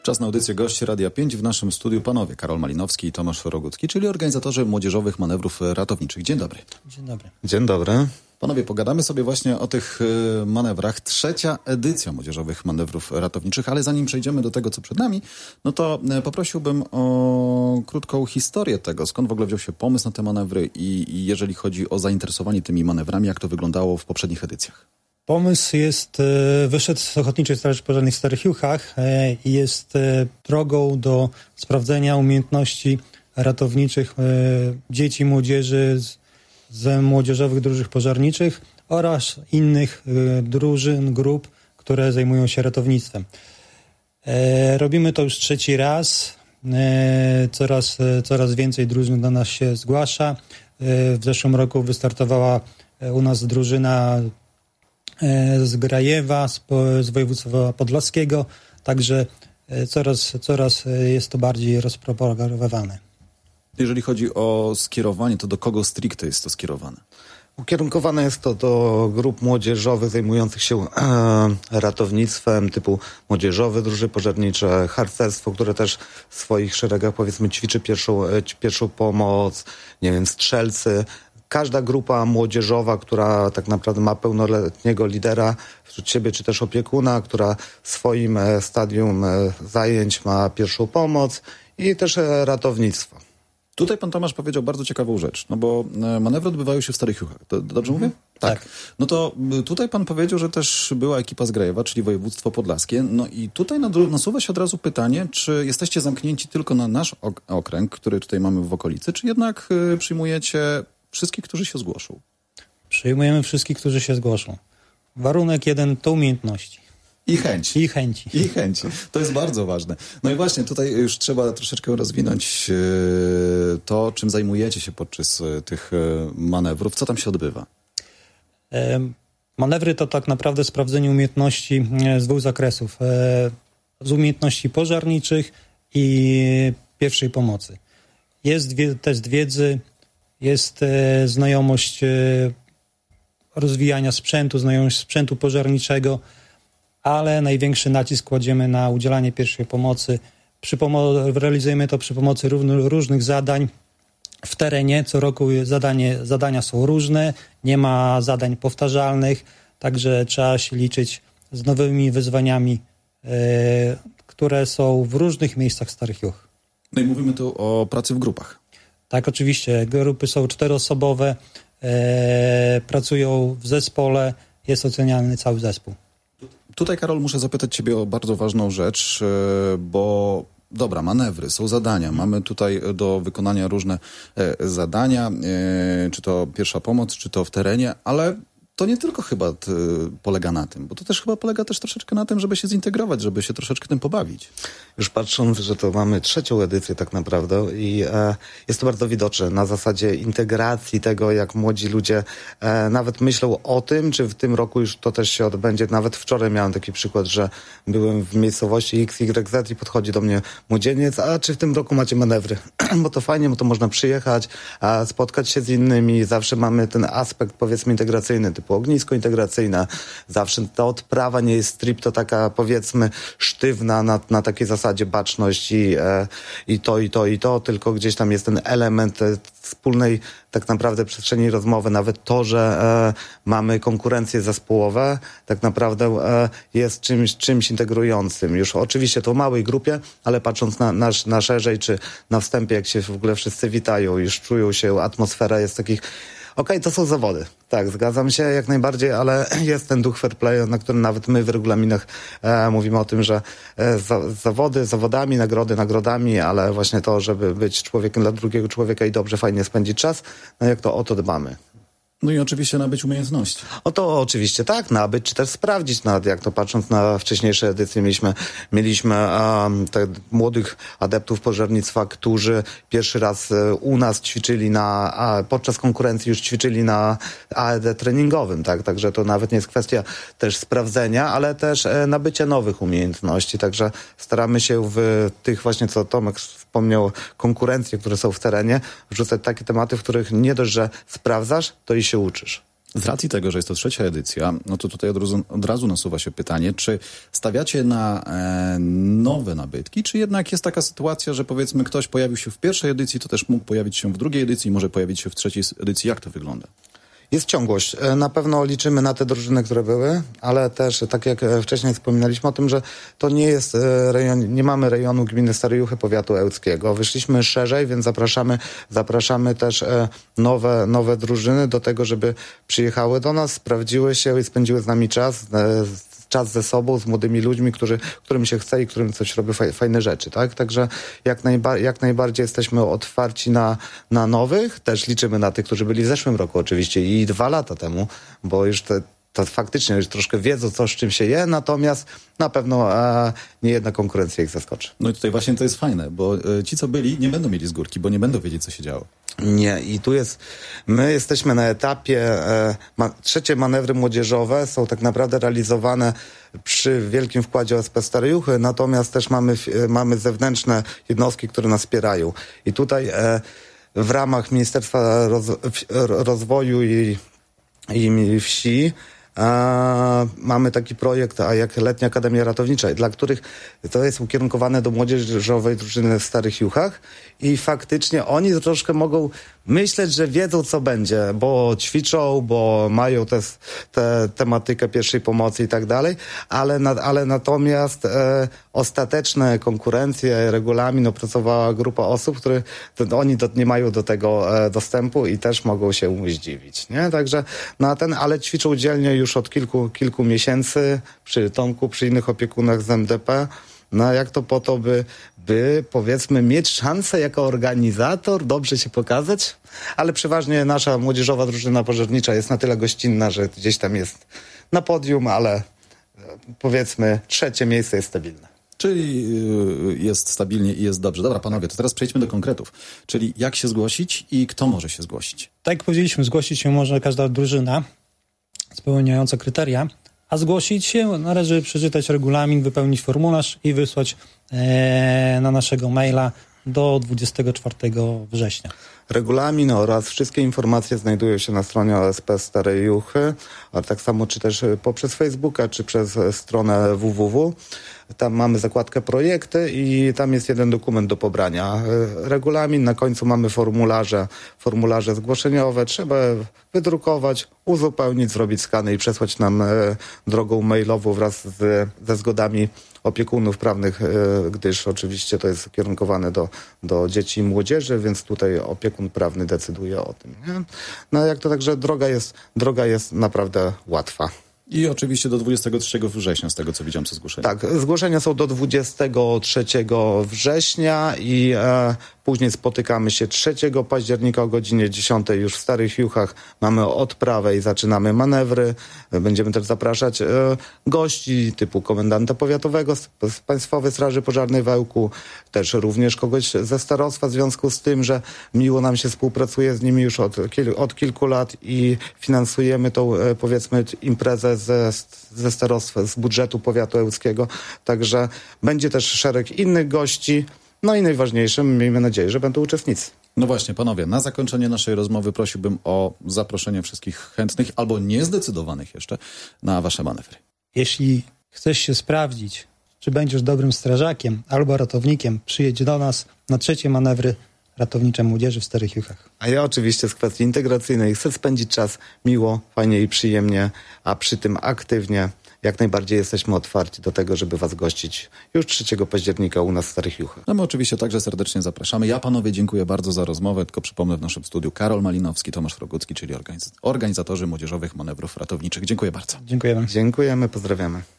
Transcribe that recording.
Czas na audycję gości Radia 5. W naszym studiu panowie Karol Malinowski i Tomasz Rogucki, czyli organizatorzy młodzieżowych manewrów ratowniczych. Dzień dobry. Dzień dobry. Dzień dobry. Panowie, pogadamy sobie właśnie o tych manewrach. 3. edycja młodzieżowych manewrów ratowniczych, ale zanim przejdziemy do tego, co przed nami, no to poprosiłbym o krótką historię tego, skąd w ogóle wziął się pomysł na te manewry i jeżeli chodzi o zainteresowanie tymi manewrami, jak to wyglądało w poprzednich edycjach. Pomysł wyszedł z Ochotniczej Straży Pożarnej w Starych Juchach i jest drogą do sprawdzenia umiejętności ratowniczych dzieci i młodzieży z młodzieżowych drużyn pożarniczych oraz innych drużyn, grup, które zajmują się ratownictwem. Robimy to już 3. raz. Coraz więcej drużyn do nas się zgłasza. W zeszłym roku wystartowała u nas drużyna z Grajewa, z województwa podlaskiego, także coraz jest to bardziej rozpropagowane. Jeżeli chodzi o skierowanie, to do kogo stricte jest to skierowane? Ukierunkowane jest to do grup młodzieżowych zajmujących się ratownictwem typu młodzieżowe drużyny pożarnicze, harcerstwo, które też w swoich szeregach powiedzmy ćwiczy pierwszą pomoc, nie wiem, strzelcy. Każda grupa młodzieżowa, która tak naprawdę ma pełnoletniego lidera wśród siebie, czy też opiekuna, która w swoim stadium zajęć ma pierwszą pomoc i też ratownictwo. Tutaj pan Tomasz powiedział bardzo ciekawą rzecz, no bo manewry odbywają się w Starych Juchach. Dobrze mówię? Tak. No to tutaj pan powiedział, że też była ekipa z Grajewa, czyli województwo podlaskie. No i tutaj nasuwa się od razu pytanie, czy jesteście zamknięci tylko na nasz okręg, który tutaj mamy w okolicy, czy jednak przyjmujecie wszystkich, którzy się zgłoszą? Przyjmujemy wszystkich, którzy się zgłoszą. Warunek jeden to umiejętności. I chęci. I chęci. To jest bardzo ważne. No i właśnie tutaj już trzeba troszeczkę rozwinąć to, czym zajmujecie się podczas tych manewrów. Co tam się odbywa? Manewry to tak naprawdę sprawdzenie umiejętności z 2 zakresów. Z umiejętności pożarniczych i pierwszej pomocy. Jest test wiedzy, jest znajomość rozwijania sprzętu, znajomość sprzętu pożarniczego, ale największy nacisk kładziemy na udzielanie pierwszej pomocy. Realizujemy to przy pomocy różnych zadań w terenie. Co roku zadania są różne, nie ma zadań powtarzalnych, także trzeba się liczyć z nowymi wyzwaniami, które są w różnych miejscach Starych Juch. No i mówimy tu o pracy w grupach. Tak, oczywiście. Grupy są 4-osobowe, pracują w zespole, jest oceniany cały zespół. Tutaj, Karol, muszę zapytać ciebie o bardzo ważną rzecz, bo dobra, manewry, są zadania. Mamy tutaj do wykonania różne zadania, czy to pierwsza pomoc, czy to w terenie, ale to nie tylko chyba polega na tym, bo to też chyba polega też troszeczkę na tym, żeby się zintegrować, żeby się troszeczkę tym pobawić. Już patrząc, że to mamy 3. edycję tak naprawdę i jest to bardzo widoczne na zasadzie integracji tego, jak młodzi ludzie nawet myślą o tym, czy w tym roku już to też się odbędzie. Nawet wczoraj miałem taki przykład, że byłem w miejscowości XYZ i podchodzi do mnie młodzieniec, a czy w tym roku macie manewry? Bo to fajnie, bo to można przyjechać, spotkać się z innymi. Zawsze mamy ten aspekt powiedzmy integracyjny, typu ognisko integracyjne. Zawsze ta odprawa nie jest stricte taka powiedzmy sztywna na takiej zasadzie baczność i to, tylko gdzieś tam jest ten element wspólnej tak naprawdę przestrzeni rozmowy. Nawet to, że mamy konkurencje zespołowe, tak naprawdę jest czymś integrującym. Już oczywiście to w małej grupie, ale patrząc na szerzej, czy na wstępie, jak się w ogóle wszyscy witają, już czują się, atmosfera jest takich. Okej, to są zawody. Tak, zgadzam się jak najbardziej, ale jest ten duch fair play, na którym nawet my w regulaminach mówimy o tym, że zawody zawodami, nagrody nagrodami, ale właśnie to, żeby być człowiekiem dla drugiego człowieka i dobrze, fajnie spędzić czas, no jak to o to dbamy. No i oczywiście nabyć umiejętności. O to oczywiście tak, nabyć, czy też sprawdzić, nawet jak to patrząc na wcześniejsze edycje mieliśmy młodych adeptów pożarnictwa, którzy pierwszy raz u nas ćwiczyli podczas konkurencji już ćwiczyli na AED treningowym, tak? Także to nawet nie jest kwestia też sprawdzenia, ale też nabycia nowych umiejętności, także staramy się w tych właśnie, co Tomek wspomniał, konkurencje, które są w terenie, wrzucać takie tematy, w których nie dość, że sprawdzasz, to i się uczysz. Z racji tego, że jest to 3. edycja, no to tutaj od razu nasuwa się pytanie, czy stawiacie na nowe nabytki, czy jednak jest taka sytuacja, że powiedzmy ktoś pojawił się w 1. edycji, to też mógł pojawić się w 2. edycji, może pojawić się w 3. edycji. Jak to wygląda? Jest ciągłość. Na pewno liczymy na te drużyny, które były, ale też, tak jak wcześniej wspominaliśmy o tym, że to nie jest rejon, nie mamy rejonu gminy Stare Juchy powiatu ełckiego. Wyszliśmy szerzej, więc zapraszamy też nowe drużyny do tego, żeby przyjechały do nas, sprawdziły się i spędziły z nami czas ze sobą, z młodymi ludźmi, którym się chce i którym coś robi fajne rzeczy, tak? Także jak najbardziej jesteśmy otwarci na nowych. Też liczymy na tych, którzy byli w zeszłym roku oczywiście i 2 lata temu, bo już to faktycznie już troszkę wiedzą, co z czym się je, natomiast na pewno nie jedna konkurencja ich zaskoczy. No i tutaj właśnie to jest fajne, bo ci, co byli, nie będą mieli z górki, bo nie będą wiedzieć, co się działo. Nie, i tu my jesteśmy na etapie, 3. manewry młodzieżowe są tak naprawdę realizowane przy wielkim wkładzie OSP Stare Juchy, natomiast też mamy zewnętrzne jednostki, które nas wspierają. I tutaj w ramach Ministerstwa Rozwoju i Wsi mamy taki projekt, jak Letnia Akademia Ratownicza, dla których to jest ukierunkowane do młodzieżowej drużyny w Starych Juchach i faktycznie oni troszkę mogą myśleć, że wiedzą, co będzie, bo ćwiczą, bo mają tę tematykę pierwszej pomocy i tak dalej, ale natomiast ostateczne konkurencje, regulamin opracowała grupa osób, które oni nie mają do tego dostępu i też mogą się zdziwić, nie? Także ale ćwiczą dzielnie już od kilku miesięcy przy Tomku, przy innych opiekunach z MDP. No jak to po to, by powiedzmy mieć szansę jako organizator, dobrze się pokazać, ale przeważnie nasza młodzieżowa drużyna pożarnicza jest na tyle gościnna, że gdzieś tam jest na podium, ale powiedzmy 3. miejsce jest stabilne. Czyli jest stabilnie i jest dobrze. Dobra, panowie, to teraz przejdźmy do konkretów. Czyli jak się zgłosić i kto może się zgłosić? Tak jak powiedzieliśmy, zgłosić się może każda drużyna spełniająca kryteria, a zgłosić się należy przeczytać regulamin, wypełnić formularz i wysłać na naszego maila do 24 września. Regulamin oraz wszystkie informacje znajdują się na stronie OSP Stare Juchy, a tak samo czy też poprzez Facebooka, czy przez stronę www. Tam mamy zakładkę projekty i tam jest jeden dokument do pobrania. Regulamin, na końcu mamy formularze zgłoszeniowe. Trzeba wydrukować, uzupełnić, zrobić skany i przesłać nam drogą mailową wraz ze zgodami opiekunów prawnych, gdyż oczywiście to jest kierunkowane do dzieci i młodzieży, więc tutaj opiekun prawny decyduje o tym. Nie? No jak to także droga jest naprawdę łatwa. I oczywiście do 23 września, z tego co widziałem, co zgłoszenia. Tak, zgłoszenia są do 23 września i później spotykamy się 3 października o godzinie 10 już w Starych Juchach. Mamy odprawę i zaczynamy manewry. Będziemy też zapraszać gości typu komendanta powiatowego z Państwowej Straży Pożarnej w Ełku, też również kogoś ze starostwa w związku z tym, że miło nam się współpracuje z nimi już od kilku lat i finansujemy tą powiedzmy imprezę ze starostwa, z budżetu powiatu ełckiego. Także będzie też szereg innych gości. No i najważniejszym, miejmy nadzieję, że będą uczestnicy. No właśnie, panowie, na zakończenie naszej rozmowy prosiłbym o zaproszenie wszystkich chętnych albo niezdecydowanych jeszcze na wasze manewry. Jeśli chcesz się sprawdzić, czy będziesz dobrym strażakiem albo ratownikiem, przyjedź do nas na 3. manewry ratownicze młodzieży w Starych Juchach. A ja oczywiście z kwestii integracyjnej chcę spędzić czas miło, fajnie i przyjemnie, a przy tym aktywnie. Jak najbardziej jesteśmy otwarci do tego, żeby was gościć już 3 października u nas w Starych Juchach. No my oczywiście także serdecznie zapraszamy. Ja panowie dziękuję bardzo za rozmowę, tylko przypomnę w naszym studiu Karol Malinowski, Tomasz Frogucki, czyli organizatorzy młodzieżowych manewrów ratowniczych. Dziękuję bardzo. Dziękujemy. Dziękujemy, pozdrawiamy.